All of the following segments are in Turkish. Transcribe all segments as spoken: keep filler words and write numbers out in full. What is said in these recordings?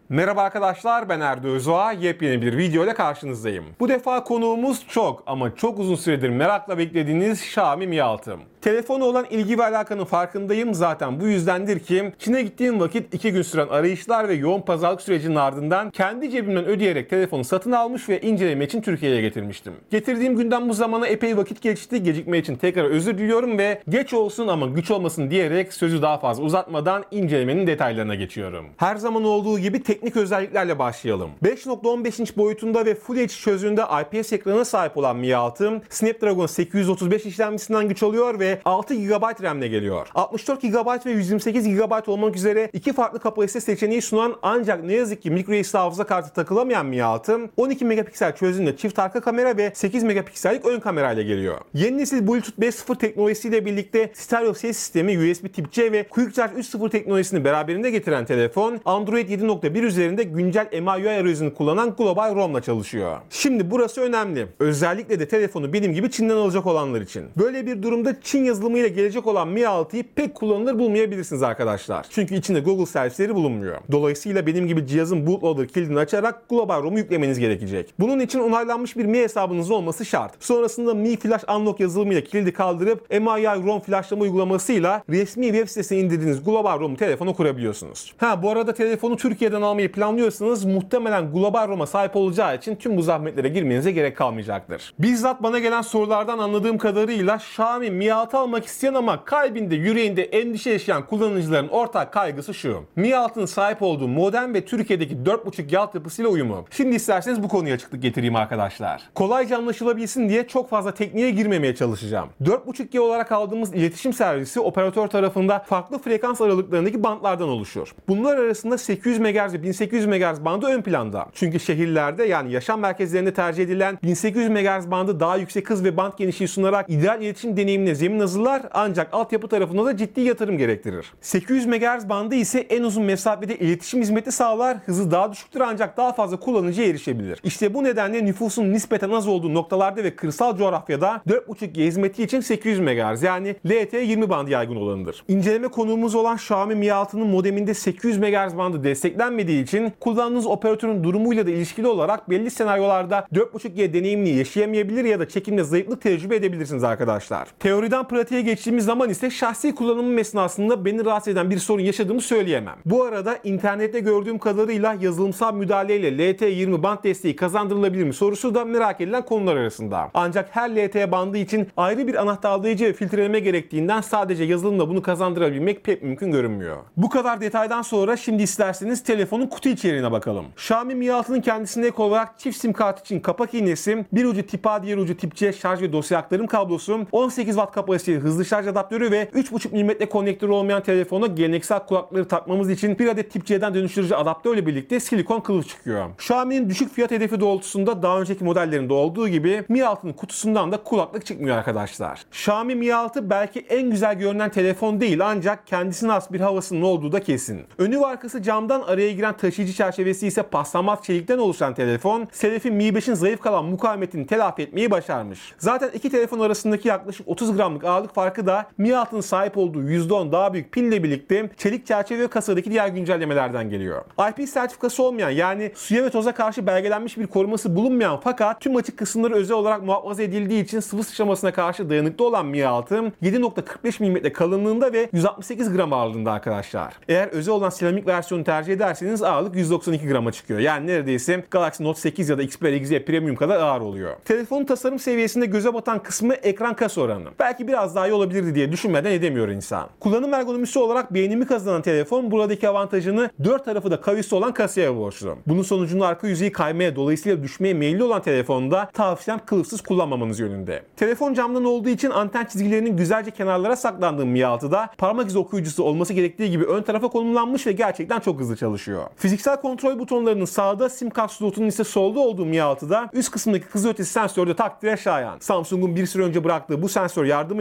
Merhaba arkadaşlar, ben Erdo Özdoğa. Yepyeni bir video ile karşınızdayım. Bu defa konuğumuz çok ama çok uzun süredir merakla beklediğiniz Xiaomi Mi altı. Telefona olan ilgi ve alakanın farkındayım. Zaten bu yüzdendir ki Çin'e gittiğim vakit iki gün süren arayışlar ve yoğun pazarlık sürecinin ardından kendi cebimden ödeyerek telefonu satın almış ve inceleme için Türkiye'ye getirmiştim. Getirdiğim günden bu zamana epey vakit geçti. Gecikme için tekrar özür diliyorum ve geç olsun ama güç olmasın diyerek sözü daha fazla uzatmadan incelemenin detaylarına geçiyorum. Her zaman olduğu gibi teknik özelliklerle başlayalım. beş nokta on beş inç boyutunda ve Full H D çözünürlüğünde I P S ekrana sahip olan Mi altı, Snapdragon sekiz yüz otuz beş işlemcisinden güç alıyor ve altı gigabayt RAM ile geliyor. altmış dört gigabayt ve yüz yirmi sekiz gigabayt olmak üzere iki farklı kapasite seçeneği sunan ancak ne yazık ki microSD hafıza kartı takılamayan Mi altı, on iki megapiksel çözünürlüğünde çift arka kamera ve sekiz megapiksellik ön kamerayla geliyor. Yeni nesil Bluetooth beş nokta sıfır teknolojisiyle birlikte stereo ses sistemi, U S B Tip C ve Quick Charge üç nokta sıfır teknolojisini beraberinde getiren telefon, Android yedi nokta bir üzerinde güncel M I U I arayüzünü kullanan Global ROM'la çalışıyor. Şimdi burası önemli. Özellikle de telefonu benim gibi Çin'den alacak olanlar için. Böyle bir durumda Çin yazılımıyla gelecek olan Mi altıyı pek kullanılır bulmayabilirsiniz arkadaşlar. Çünkü içinde Google servisleri bulunmuyor. Dolayısıyla benim gibi cihazın bootloader kilidini açarak Global ROM'u yüklemeniz gerekecek. Bunun için onaylanmış bir Mi hesabınız olması şart. Sonrasında Mi Flash Unlock yazılımıyla kilidi kaldırıp M I U I ROM flashlama uygulamasıyla resmi web sitesine indirdiğiniz Global ROM'u telefona kurabiliyorsunuz. Ha bu arada telefonu Türkiye'den almayı planlıyorsanız muhtemelen Global ROM'a sahip olacağı için tüm bu zahmetlere girmenize gerek kalmayacaktır. Bizzat bana gelen sorulardan anladığım kadarıyla Xiaomi Mi altı almak isteyen ama kalbinde, yüreğinde endişe yaşayan kullanıcıların ortak kaygısı şu: Mi altı'nın sahip olduğu modem ve Türkiye'deki dört buçuk G altyapısıyla uyumu. Şimdi isterseniz bu konuya açıklık getireyim arkadaşlar. Kolayca anlaşılabilsin diye çok fazla tekniğe girmemeye çalışacağım. dört buçuk G olarak aldığımız iletişim servisi operatör tarafında farklı frekans aralıklarındaki bantlardan oluşuyor. Bunlar arasında sekiz yüz megahertz ve bin sekiz yüz megahertz bandı ön planda. Çünkü şehirlerde, yani yaşam merkezlerinde tercih edilen bin sekiz yüz megahertz bandı daha yüksek hız ve band genişliği sunarak ideal iletişim deneyimine zemin hazırlar, ancak altyapı tarafında da ciddi yatırım gerektirir. sekiz yüz megahertz bandı ise en uzun mesafede iletişim hizmeti sağlar, hızı daha düşüktür ancak daha fazla kullanıcıya erişebilir. İşte bu nedenle nüfusun nispeten az olduğu noktalarda ve kırsal coğrafyada dört buçuk G hizmeti için sekiz yüz megahertz yani L T E yirmi bandı yaygın olanıdır. İnceleme konuğumuz olan Xiaomi Mi altı'nın modeminde sekiz yüz megahertz bandı desteklenmediği için kullandığınız operatörün durumuyla da ilişkili olarak belli senaryolarda dört buçuk G deneyimini yaşayamayabilir ya da çekimde zayıflık tecrübe edebilirsiniz arkadaşlar. Teoriden pratiğe geçtiğimiz zaman ise şahsi kullanımım esnasında beni rahatsız eden bir sorun yaşadığımı söyleyemem. Bu arada internette gördüğüm kadarıyla yazılımsal müdahaleyle L T E yirmi band desteği kazandırılabilir mi sorusu da merak edilen konular arasında. Ancak her L T E bandı için ayrı bir anahtarlayıcı ve filtreleme gerektiğinden sadece yazılımla bunu kazandırabilmek pek mümkün görünmüyor. Bu kadar detaydan sonra şimdi isterseniz telefonun kutu içeriğine bakalım. Xiaomi Mi altı'nın kendisine ek olarak çift sim kart için kapak iğnesi, bir ucu tip A diğer ucu tip C şarj ve dosya aktarım kablosu, on sekiz watt kapasiteli hızlı şarj adaptörü ve üç buçuk milimetre konnektörü olmayan telefona geleneksel kulaklıkları takmamız için bir adet tip C'den dönüştürücü adaptörle birlikte silikon kılıf çıkıyor. Xiaomi'nin düşük fiyat hedefi doğrultusunda daha önceki modellerinde olduğu gibi Mi altı'nın kutusundan da kulaklık çıkmıyor arkadaşlar. Xiaomi Mi altı belki en güzel görünen telefon değil ancak kendisine has bir havasının olduğu da kesin. Önü ve arkası camdan, araya giren taşıyıcı çerçevesi ise paslanmaz çelikten oluşan telefon, Selef'in Mi beşin zayıf kalan mukavemetini telafi etmeyi başarmış. Zaten iki telefon arasındaki yaklaşık otuz gramlık ağırlık farkı da Mi altı'nın sahip olduğu yüzde on daha büyük pille birlikte çelik çerçeve ve kasadaki diğer güncellemelerden geliyor. I P sertifikası olmayan, yani suya ve toza karşı belgelenmiş bir koruması bulunmayan fakat tüm açık kısımları özel olarak muhafaza edildiği için sıvı sıçramasına karşı dayanıklı olan Mi altı yedi nokta kırk beş milimetre kalınlığında ve yüz altmış sekiz gram ağırlığında arkadaşlar. Eğer özel olan seramik versiyonu tercih ederseniz ağırlık yüz doksan iki grama çıkıyor. Yani neredeyse Galaxy Note sekiz ya da Xperia X Z Premium kadar ağır oluyor. Telefonun tasarım seviyesinde göze batan kısmı ekran kasa oranı. Belki biraz daha iyi olabilirdi diye düşünmeden edemiyor insan. Kullanım ergonomisi olarak beğenimi kazanan telefon buradaki avantajını dört tarafı da kavisli olan kasaya borçlu. Bunun sonucunda arka yüzeyi kaymaya, dolayısıyla düşmeye meyilli olan telefonda tavsiyem kılıfsız kullanmamanız yönünde. Telefon camdan olduğu için anten çizgilerinin güzelce kenarlara saklandığı Mi altıda parmak izi okuyucusu olması gerektiği gibi ön tarafa konumlanmış ve gerçekten çok hızlı çalışıyor. Fiziksel kontrol butonlarının sağda, sim kart slotunun ise solda olduğu Mi altıda üst kısmındaki hız ötesi sensörde takdire şayan. Samsung'un bir süre önce bıraktığı bu sensör yardımıyla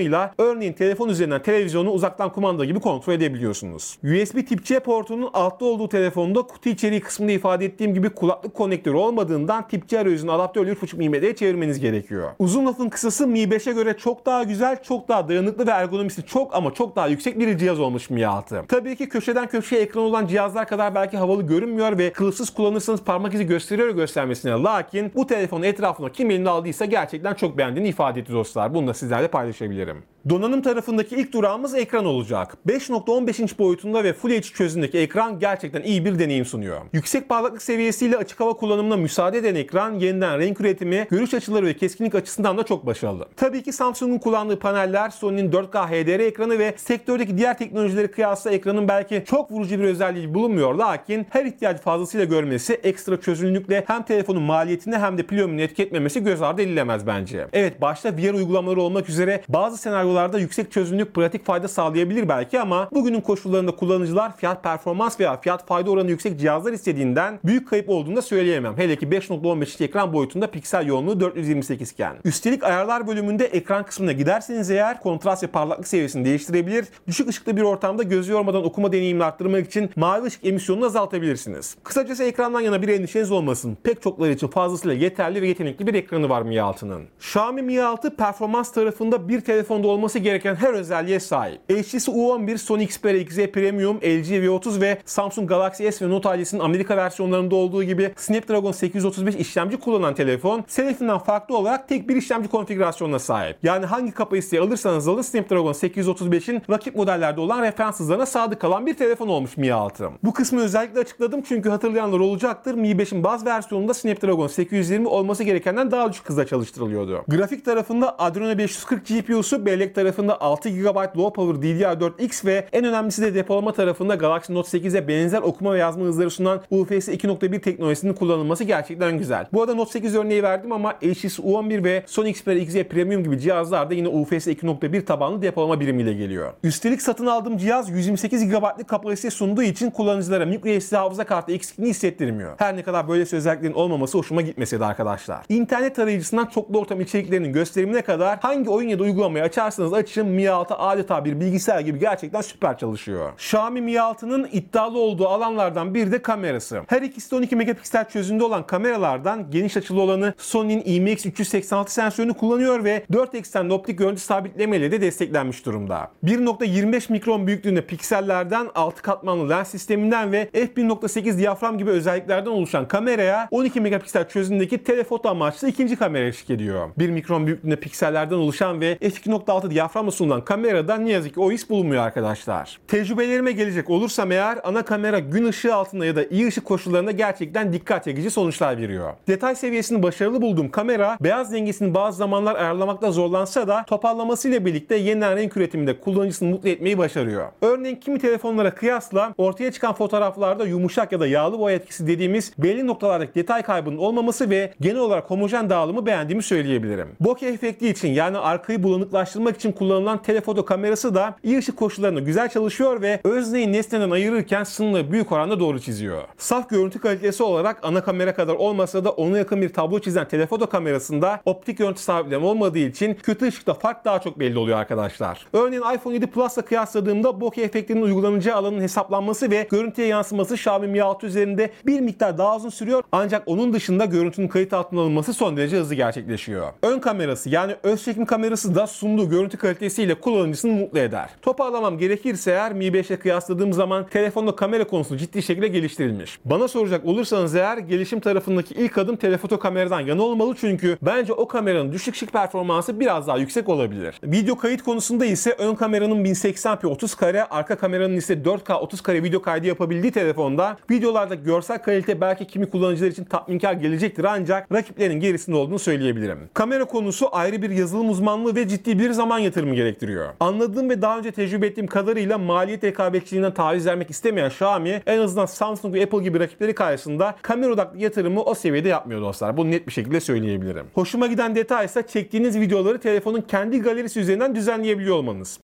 yardımıyla örneğin telefon üzerinden televizyonu uzaktan kumanda gibi kontrol edebiliyorsunuz. U S B tip C portunun altta olduğu telefonda kutu içeriği kısmında ifade ettiğim gibi kulaklık konektörü olmadığından tip C arayüzünün adaptörünü üç buçuk milimetreye çevirmeniz gerekiyor. Uzun lafın kısası Mi beşe göre çok daha güzel, çok daha dayanıklı ve ergonomisi çok ama çok daha yüksek bir cihaz olmuş Mi altı. Tabii ki köşeden köşeye ekran olan cihazlar kadar belki havalı görünmüyor ve kılıfsız kullanırsanız parmak izi gösteriyor göstermesine, lakin bu telefonu etrafına kim elini aldıysa gerçekten çok beğendiğini ifade etti dostlar. Bunu da sizlerle paylaşabilirim. Donanım tarafındaki ilk durağımız ekran olacak. beş nokta on beş inç boyutunda ve Full H D çözünürlükteki ekran gerçekten iyi bir deneyim sunuyor. Yüksek parlaklık seviyesiyle açık hava kullanımına müsaade eden ekran yeniden renk üretimi, görüş açıları ve keskinlik açısından da çok başarılı. Tabii ki Samsung'un kullandığı paneller, Sony'nin dört K H D R ekranı ve sektördeki diğer teknolojileri kıyasla ekranın belki çok vurucu bir özelliği bulunmuyor, lakin her ihtiyacı fazlasıyla görmesi, ekstra çözünürlükle hem telefonun maliyetini hem de pil ömrünü etki etmemesi göz ardı edilemez bence. Evet, başta V R uygulamaları olmak üzere bazı senaryolarda yüksek çözünürlük pratik fayda sağlayabilir belki, ama bugünün koşullarında kullanıcılar fiyat performans veya fiyat fayda oranı yüksek cihazlar istediğinden büyük kayıp olduğunu da söyleyemem. Hele ki beş nokta on beş inç ekran boyutunda piksel yoğunluğu dört yüz yirmi sekiz iken. Üstelik ayarlar bölümünde ekran kısmına giderseniz eğer kontrast ve parlaklık seviyesini değiştirebilir, düşük ışıklı bir ortamda gözü yormadan okuma deneyimini arttırmak için mavi ışık emisyonunu azaltabilirsiniz. Kısacası ekrandan yana bir endişeniz olmasın. Pek çokları için fazlasıyla yeterli ve yetenekli bir ekranı var Mi altı'nın. Xiaomi Mi altı performans tarafında bir telefonda olması gereken her özelliğe sahip. H T C U on bir, Sony Xperia X Z Premium, L G V otuz ve Samsung Galaxy S ve Note ailesinin Amerika versiyonlarında olduğu gibi Snapdragon sekiz yüz otuz beş işlemci kullanan telefon, Selefi'nden farklı olarak tek bir işlemci konfigürasyonuna sahip. Yani hangi kapasiteyi alırsanız alın Snapdragon sekiz yüz otuz beşin rakip modellerde olan referans hızlarına sadık kalan bir telefon olmuş Mi altı. Bu kısmı özellikle açıkladım çünkü hatırlayanlar olacaktır. Mi beşin baz versiyonunda Snapdragon sekiz yüz yirmi olması gerekenden daha düşük hızla çalıştırılıyordu. Grafik tarafında Adreno beş yüz kırk G P U'su, bellek tarafında altı gigabayt Low Power D D R dört X ve en önemlisi de depolama tarafında Galaxy Note sekize benzer okuma ve yazma hızları sunan U F S iki nokta bir teknolojisinin kullanılması gerçekten güzel. Bu arada Note sekiz örneği verdim ama H T C U on bir ve Sony Xperia X Z Premium gibi cihazlarda yine U F S iki nokta bir tabanlı depolama birimiyle geliyor. Üstelik satın aldığım cihaz yüz yirmi sekiz gigabaytlık kapasite sunduğu için kullanıcılara micro S D hafıza kartı eksikliğini hissettirmiyor. Her ne kadar böylesi özelliklerin olmaması hoşuma gitmese de arkadaşlar. İnternet tarayıcısından çoklu ortam içeriklerinin gösterimine kadar hangi oyun ya da uygulamayı açarsanız açın Mi altı adeta bir bilgisayar gibi gerçekten süper çalışıyor. Xiaomi Mi altı'nın iddialı olduğu alanlardan biri de kamerası. Her ikisi de on iki megapiksel çözünürlüğünde olan kameralardan geniş açılı olanı Sony'nin I M X üç yüz seksen altı sensörünü kullanıyor ve dört eksenli optik görüntü sabitleme ile de desteklenmiş durumda. bir nokta yirmi beş mikron büyüklüğünde piksellerden, altı katmanlı lens sisteminden ve f bir nokta sekiz diyafram gibi özelliklerden oluşan kameraya on iki megapiksel çözünürlüğündeki telefoto amaçlı ikinci kamera eşlik ediyor. bir mikron büyüklüğünde piksellerden oluşan ve f iki nokta altı diyaframla sunulan kamerada ne yazık ki o his bulunmuyor arkadaşlar. Tecrübelerime gelecek olursam eğer, ana kamera gün ışığı altında ya da iyi ışık koşullarında gerçekten dikkat çekici sonuçlar veriyor. Detay seviyesini başarılı bulduğum kamera, beyaz dengesini bazı zamanlar ayarlamakta zorlansa da toparlamasıyla birlikte yeniden renk üretiminde kullanıcısını mutlu etmeyi başarıyor. Örneğin kimi telefonlara kıyasla ortaya çıkan fotoğraflarda yumuşak ya da yağlı boya etkisi dediğimiz belli noktalardaki detay kaybının olmaması ve genel olarak homojen dağılımı beğendiğimi söyleyebilirim. Bokeh efekti için, yani arkayı bulanıklaştırmak için kullanılan telefoto kamerası da iyi ışık koşullarında güzel çalışıyor ve özneyi nesneden ayırırken sınırları büyük oranda doğru çiziyor. Saf görüntü kalitesi olarak ana kamera kadar olmasa da ona yakın bir tablo çizen telefoto kamerasında optik görüntü sabitleme olmadığı için kötü ışıkta fark daha çok belli oluyor arkadaşlar. Örneğin iPhone yedi Plus'la kıyasladığımda bokeh efektinin uygulanacağı alanın hesaplanması ve görüntüye yansıması Xiaomi Mi altı üzerinde bir miktar daha uzun sürüyor, ancak onun dışında görüntünün kayıt altına alınması son derece hızlı gerçekleşiyor. Ön kamerası, yani öz çekim kamerası da sunduğu görüntü kalitesiyle kullanıcısını mutlu eder. Toparlamam gerekirse eğer, Mi beş'e kıyasladığım zaman telefonda kamera konusu ciddi şekilde geliştirilmiş. Bana soracak olursanız eğer, gelişim tarafındaki ilk adım telefoto kameradan yana olmalı, çünkü bence o kameranın düşük ışık performansı biraz daha yüksek olabilir. Video kayıt konusunda ise ön kameranın bin seksen p otuz kare, arka kameranın ise dört K otuz kare video kaydı yapabildiği telefonda videolarda görsel kalite belki kimi kullanıcılar için tatminkar gelecektir, ancak rakiplerinin gerisinde olduğunu söyleyebilirim. Kamera konusu ayrı bir yazılım uzmanlığı ve ciddi bir zaman yatırımı gerektiriyor. Anladığım ve daha önce tecrübe ettiğim kadarıyla maliyet rekabetçiliğinden taviz vermek istemeyen Xiaomi, en azından Samsung ve Apple gibi rakipleri karşısında kamera odaklı yatırımı o seviyede yapmıyor dostlar. Bunu net bir şekilde söyleyebilirim. Hoşuma giden detay ise çektiğiniz videoları telefonun kendi galerisi üzerinden düzenleyebiliyor olmanız.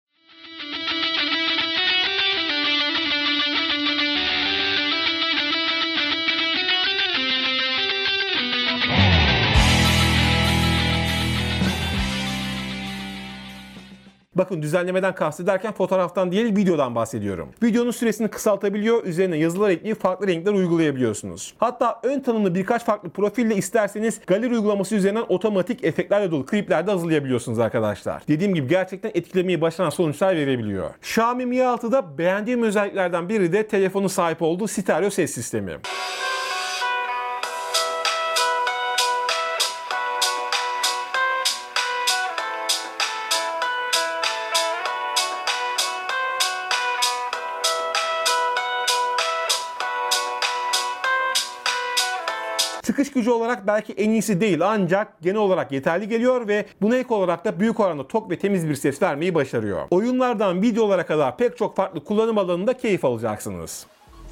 Bakın düzenlemeden kastederken fotoğraftan değil videodan bahsediyorum. Videonun süresini kısaltabiliyor, üzerine yazılar ekleyip farklı renkler uygulayabiliyorsunuz. Hatta ön tanımlı birkaç farklı profille isterseniz galeri uygulaması üzerinden otomatik efektlerle dolu klipler de hazırlayabiliyorsunuz arkadaşlar. Dediğim gibi gerçekten etkilemeyi başaran sonuçlar verebiliyor. Xiaomi Mi altıda beğendiğim özelliklerden biri de telefonun sahip olduğu stereo ses sistemi. Çıkış gücü olarak belki en iyisi değil ancak genel olarak yeterli geliyor ve buna ek olarak da büyük oranda tok ve temiz bir ses vermeyi başarıyor. Oyunlardan videolara kadar pek çok farklı kullanım alanında keyif alacaksınız.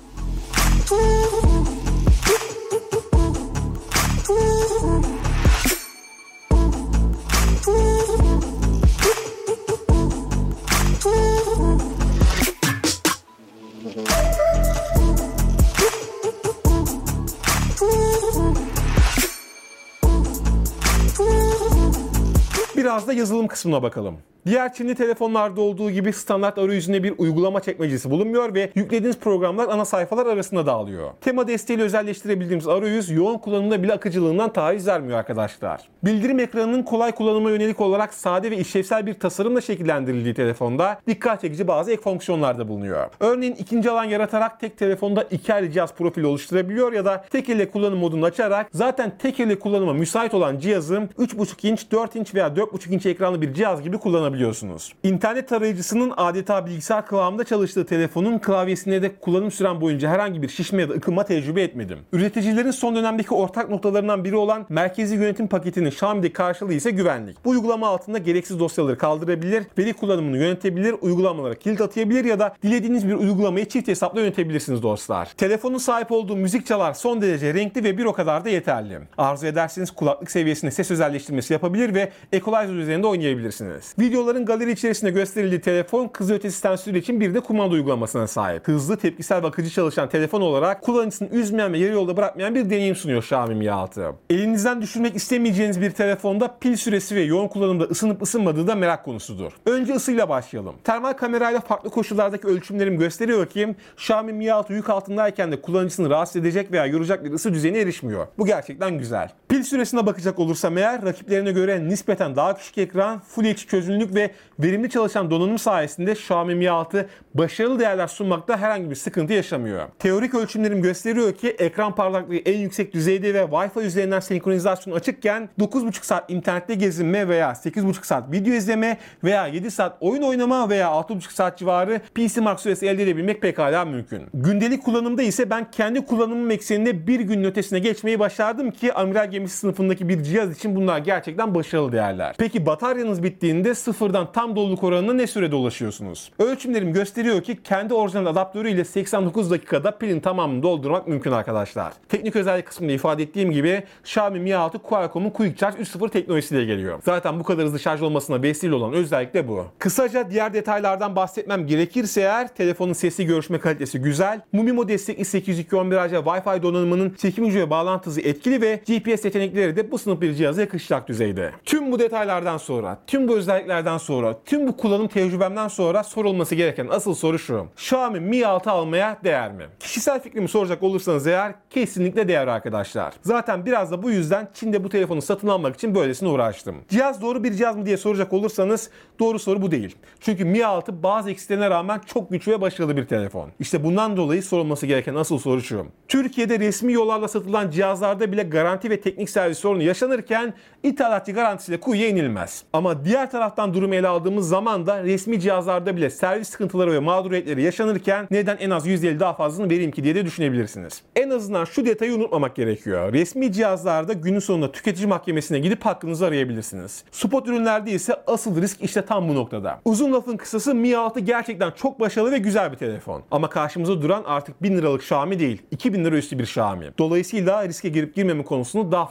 Biraz da yazılım kısmına bakalım. Diğer Çinli telefonlarda olduğu gibi standart arayüzünde bir uygulama çekmecesi bulunmuyor ve yüklediğiniz programlar ana sayfalar arasında dağılıyor. Tema desteğiyle özelleştirebildiğimiz arayüz yoğun kullanımda bile akıcılığından taviz vermiyor arkadaşlar. Bildirim ekranının kolay kullanıma yönelik olarak sade ve işlevsel bir tasarımla şekillendirildiği telefonda dikkat çekici bazı ek fonksiyonlar da bulunuyor. Örneğin ikinci alan yaratarak tek telefonda iki ayrı cihaz profili oluşturabiliyor ya da tek elle kullanım modunu açarak zaten tek elle kullanıma müsait olan cihazın üç buçuk inç, dört inç veya dört buçuk inç ekranlı bir cihaz gibi kullanabiliyorsunuz. İnternet tarayıcısının adeta bilgisayar kıvamında çalıştığı telefonun klavyesinde de kullanım süren boyunca herhangi bir şişme ya da ıkınma tecrübe etmedim. Üreticilerin son dönemdeki ortak noktalarından biri olan merkezi yönetim paketinin Xiaomi'deki karşılığı ise güvenlik. Bu uygulama altında gereksiz dosyaları kaldırabilir, veri kullanımını yönetebilir, uygulamalara kilit atayabilir ya da dilediğiniz bir uygulamayı çift hesapla yönetebilirsiniz dostlar. Telefonun sahip olduğu müzik çalar son derece renkli ve bir o kadar da yeterli. Arzu ederseniz kulaklık seviyesinde ses özelleştirmesi yapabilir ve equalizer üzerinde oynayabilirsiniz. Videoların galeri içerisinde gösterildiği telefon kızılötesi sensörü için bir de kumanda uygulamasına sahip. Hızlı, tepkisel ve akıcı çalışan telefon olarak kullanıcısını üzmeyen ve yarı yolda bırakmayan bir deneyim sunuyor Xiaomi Mi altı. Elinizden düşürmek istemeyeceğiniz bir telefonda pil süresi ve yoğun kullanımda ısınıp ısınmadığı da merak konusudur. Önce ısıyla başlayalım. Termal kamerayla farklı koşullardaki ölçümlerim gösteriyor ki Xiaomi Mi altı yük altındayken de kullanıcısını rahatsız edecek veya yoracak bir ısı düzeyine erişmiyor. Bu gerçekten güzel. Pil süresine bakacak olursam eğer rakiplerine göre nispeten daha küçük ekran, Full H D çözünürlük ve verimli çalışan donanım sayesinde Xiaomi Mi altı başarılı değerler sunmakta herhangi bir sıkıntı yaşamıyor. Teorik ölçümlerim gösteriyor ki ekran parlaklığı en yüksek düzeyde ve Wi-Fi üzerinden senkronizasyon açıkken dokuz buçuk saat internette gezinme veya sekiz buçuk saat video izleme veya yedi saat oyun oynama veya altı buçuk saat civarı P C Mark süresi elde edebilmek pekala mümkün. Gündelik kullanımda ise ben kendi kullanımım ekseninde bir günün ötesine geçmeyi başardım ki amiral gemisi sınıfındaki bir cihaz için bunlar gerçekten başarılı değerler. Peki bataryanız bittiğinde sıfırdan tam doluluk oranına ne sürede ulaşıyorsunuz? Ölçümlerim gösteriyor ki kendi orijinal adaptörüyle seksen dokuz dakikada pilin tamamını doldurmak mümkün arkadaşlar. Teknik özellik kısmında ifade ettiğim gibi Xiaomi Mi altı Qualcomm'un Quick Charge üç nokta sıfır teknolojisiyle geliyor. Zaten bu kadar hızlı şarj olmasına vesile olan özellik de bu. Kısaca diğer detaylardan bahsetmem gerekirse eğer telefonun sesli görüşme kalitesi güzel, Mumimo destekli sekiz yüz iki nokta on bir A C Wi-Fi donanımının çekim gücü ve bağlantı hızı etkili ve G P S seçenekleri de bu sınıf bir cihaza yakışacak düzeyde. Tüm bu detaylardan sonra, tüm bu özelliklerden sonra, tüm bu kullanım tecrübemden sonra sorulması gereken asıl soru şu: Xiaomi Mi altı almaya değer mi? Kişisel fikrimi soracak olursanız eğer kesinlikle değer arkadaşlar. Zaten biraz da bu yüzden Çin'de bu telefonu satın almak için böylesine uğraştım. Cihaz doğru bir cihaz mı diye soracak olursanız doğru soru bu değil. Çünkü Mi altı bazı eksilerine rağmen çok güçlü ve başarılı bir telefon. İşte bundan dolayı sorulması gereken asıl soru şu: Türkiye'de resmi yollarla satılan cihazlarda bile garanti ve teknik servis sorunu yaşanırken ithalatçı garantisiyle kuyuya inilmez. Ama diğer taraftan durumu ele aldığımız zaman da resmi cihazlarda bile servis sıkıntıları ve mağduriyetleri yaşanırken neden en az yüzde elli daha fazlasını vereyim ki diye de düşünebilirsiniz. En azından şu detayı unutmamak gerekiyor. Resmi cihazlarda günün sonunda tüketici mahkemesine gidip hakkınızı arayabilirsiniz. Spot ürünlerde ise asıl risk işte tam bu noktada. Uzun lafın kısası Mi altı gerçekten çok başarılı ve güzel bir telefon. Ama karşımıza duran artık bin liralık Xiaomi değil, iki bin lira üstü bir Xiaomi. Dolayısıyla riske girip girmeme konusunu daha fazla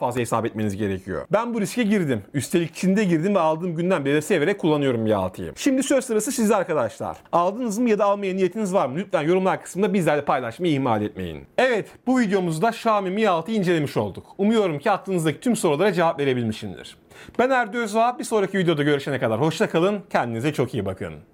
fazla hesap etmeniz gerekiyor. Ben bu riske girdim. Üstelik Çin'de girdim ve aldığım günden beri de severek kullanıyorum Mi altıyı. Şimdi söz sırası sizde arkadaşlar. Aldınız mı ya da almaya niyetiniz var mı? Lütfen yorumlar kısmında bizlerle paylaşmayı ihmal etmeyin. Evet, bu videomuzda Xiaomi Mi altıyı incelemiş olduk. Umuyorum ki aklınızdaki tüm sorulara cevap verebilmişimdir. Ben Erdo Özağ. Bir sonraki videoda görüşene kadar hoşça kalın. Kendinize çok iyi bakın.